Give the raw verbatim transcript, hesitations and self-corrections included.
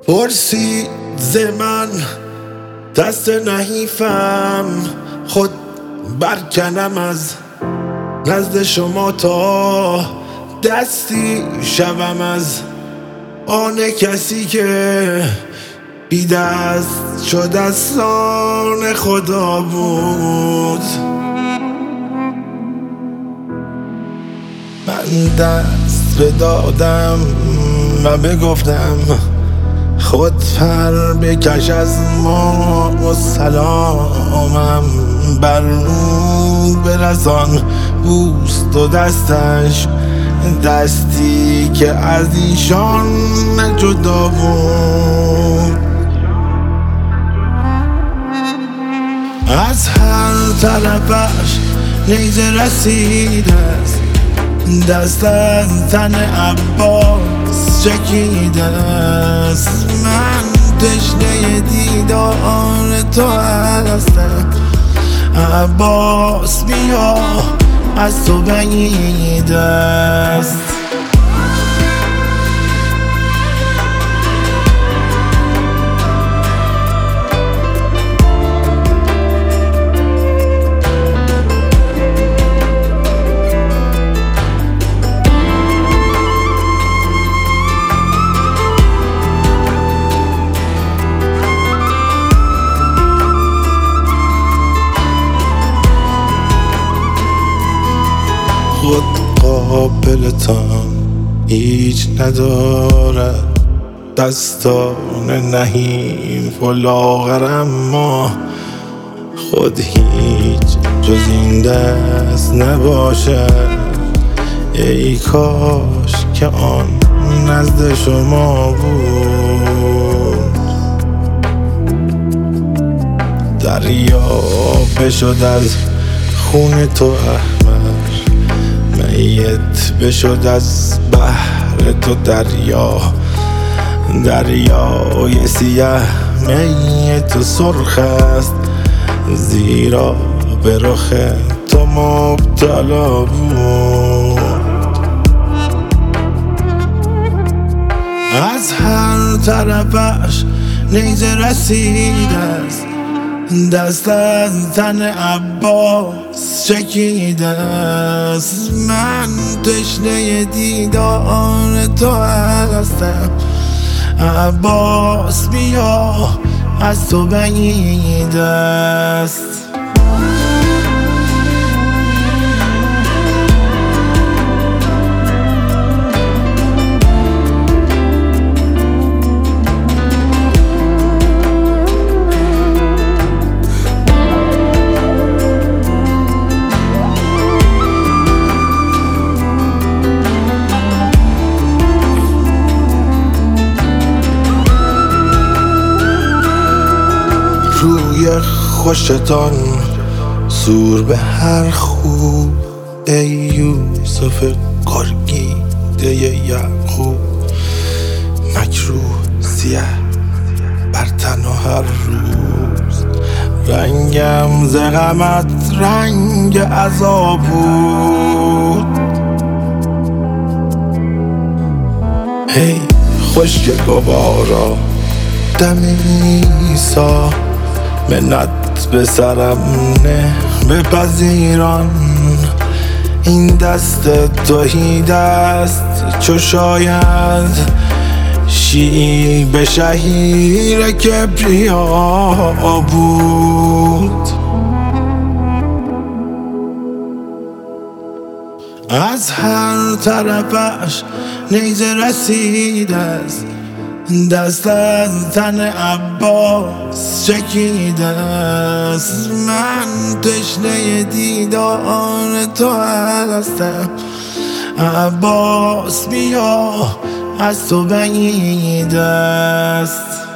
پرسید ز من دست نحیفم، خود برکنم از نزد شما تا دستی شوم از آن کسی که بی دست شد از آن خدا بود. من دست بدادم و بگفتم خود پر بکش از ما و سلامم بر او برسان. بوست و دستش دستی که از ایشان جدا بود. از هر طرفش نیزه رسیده است، دست از تن عباس چکیده است. من تشنه دیدار تو هستم، عباس بیا از تو بعید است. خود قابلتان هیچ ندارد، دستان نحیف و لاغر، اما خود هیچ جز این دست نباشد. ای کاش که آن نزد شما بود. دریا بشد از خون تو احمر، میت بشد از بحر تو دریا. دریای سیه میت و سرخ است، زیرا به رخ تو مبتلا بود. از هر طرفش نیزه رسیده است، دست از تن عباس چکیده است. من تشنه دیدار تو هستم، عباس بیا از تو بعید است. روی خوشتان سور به هر خوب، ای یوسف گرگیده یعقوب. مکروه سیه بر تن و هر روز، رنگم ز غمت رنگ عذاب بود. ای خشک گوارا دم عیسی، منت به سرم نه بپذیران. این دست توحید است چو شاید شیعی به شهیر کبریا بود. از هر طرفش نیزه رسیده است، دست از تن عباس چکیده است. من تشنه دیدار تو هستم، عباس بیا از تو بعید است.